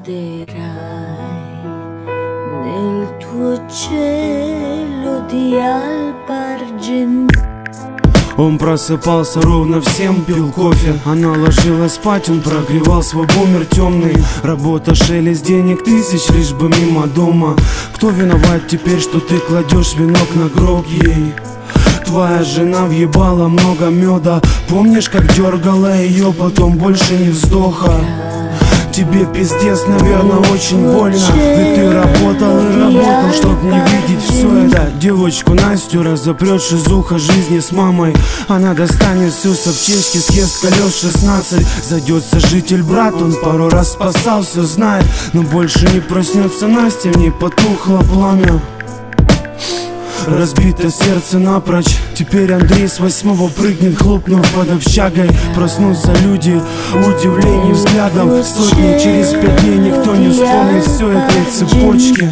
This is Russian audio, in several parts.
perderai nel tuo cielo di alba argentina. Он просыпался ровно в 7, пил кофе. Она ложилась спать, он прогревал свой бумер темный. Работа, шелест денег тысяч, лишь бы мимо дома. Кто виноват теперь, что ты кладешь венок на гроб ей? Твоя жена въебала много меда. Помнишь, как дергала ее, потом больше ни вздоха? Тебе пиздец, наверное, очень больно. Ведь ты работал и работал, чтоб не видеть все это. Девочку Настю разопрет шизуха жизни с мамой. Она достанет всю с аптечки, съест колес 16. Зайдет сожитель брат, он пару раз спасал, все знает. Но больше не проснется Настя, в ней потухло пламя. Разбито сердце напрочь. Теперь Андрей с 8-го прыгнет, хлопнув под общагой. Проснутся люди, удивление взглядом. Сотни через 5 дней никто не вспомнит все этой цепочки.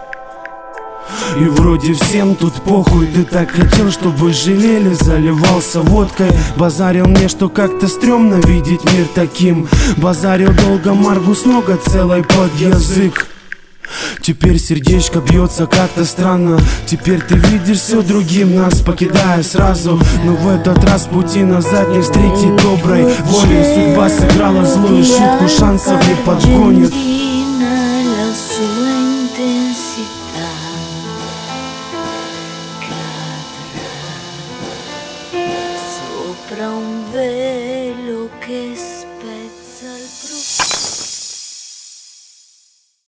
И вроде всем тут похуй. Ты так хотел, чтобы жалели, заливался водкой. Базарил мне, что как-то стрёмно видеть мир таким. Базарил долго Маргус нога целой под язык. Теперь сердечко бьется как-то странно. Теперь ты видишь все другим, нас покидая сразу. Но в этот раз пути назад не встретить доброй волей. Судьба сыграла злую шутку, шансов не подгонит. Sopra un velo che